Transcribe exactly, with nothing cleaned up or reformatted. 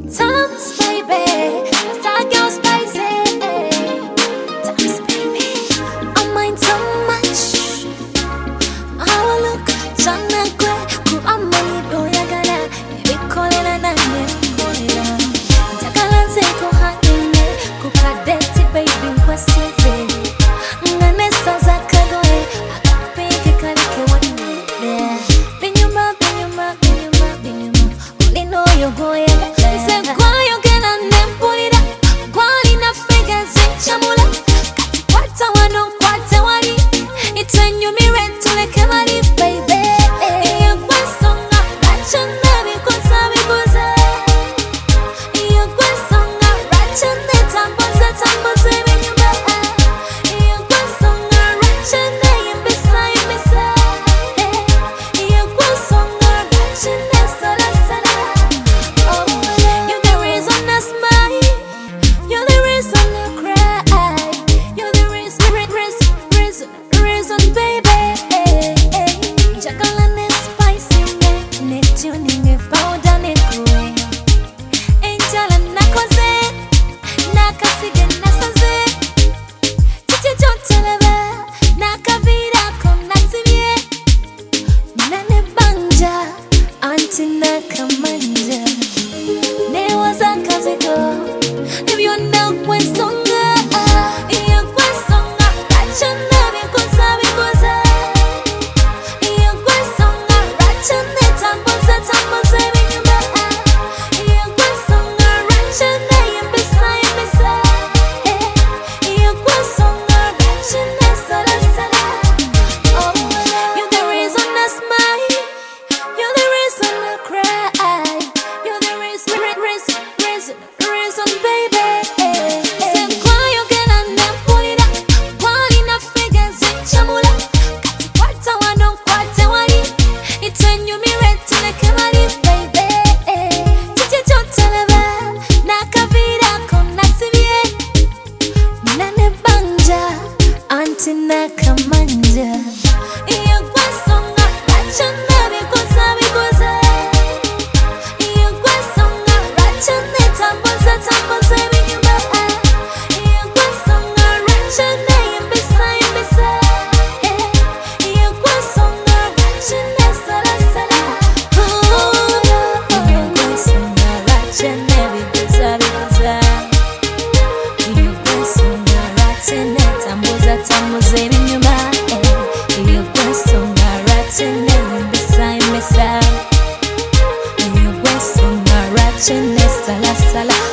Tums, baby, that girl spicy. Tums, baby, I mind so much. How I look, Jana Gwe, Kuamani Doyagana, Nikolena Nane, Koya. Jakalan Seko Hatine, Kukadeti, baby, what's it? Nanessa Zakadoe, Akapeke Kalike one day. Binyuma, Binyuma, Binyuma, Binyuma, only know you're going. If you're not when song Tina Kamanja. Iyo kwasonga rachana bikoza bikoza. Iyo kwasonga rachana tamboza tamboza binyuma. Iyo kwasonga rachana yembesa yembesa. Iyo kwasonga rachana sala sala. Iyo kwasonga rachana bikoza bikoza. Iyo kwasonga rachana tamboza tamboza binyuma. Iyo kwasonga rachana yembesa yembesa. Iyo kwasonga rachana sala sala.